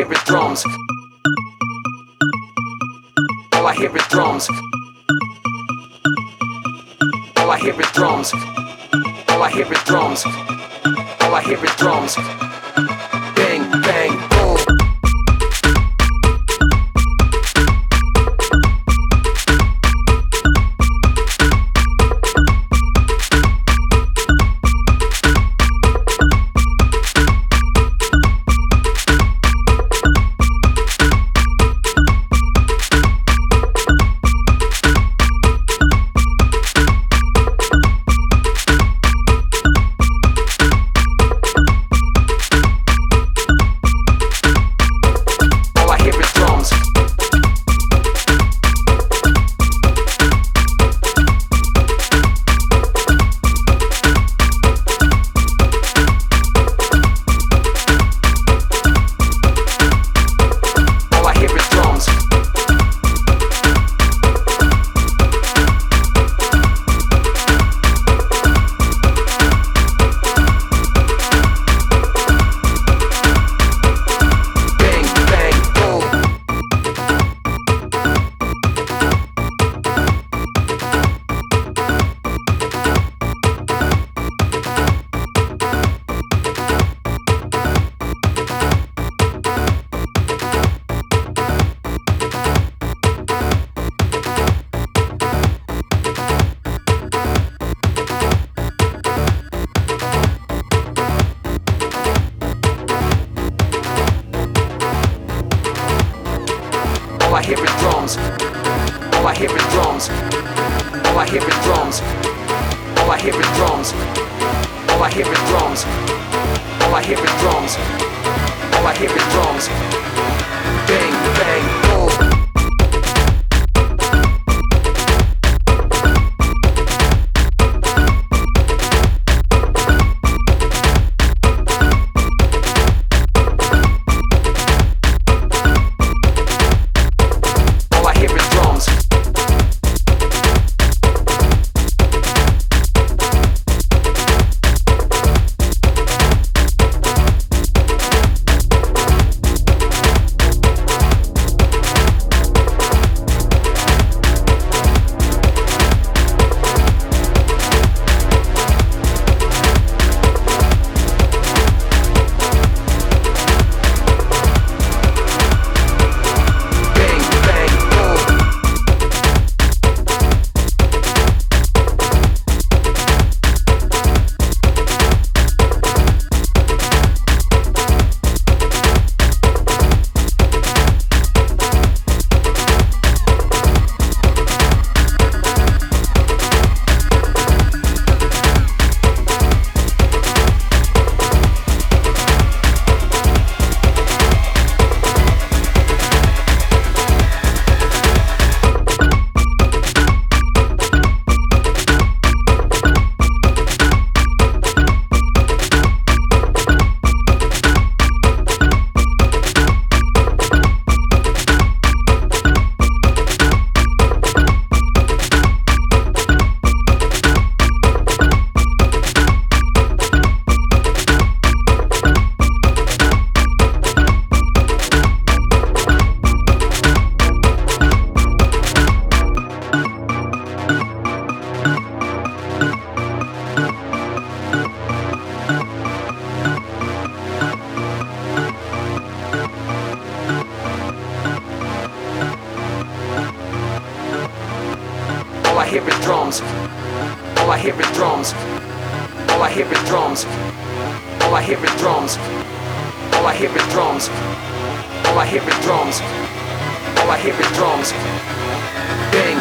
hear is drums. All I hear is drums. All I hear is drums. All I hear is drums. All I hear is drums. Bang, bang, boom. All I hear is drums. All I hear is drums. All I hear is drums. All I hear is drums. All I hear is drums. All I hear is drums. All I hear is drums. Bang, bang, boom. All I hear is drums. All I hear is drums. All I hear is drums. All I hear is drums. All I hear is drums. All I hear is drums. All I hear is drums. Bang.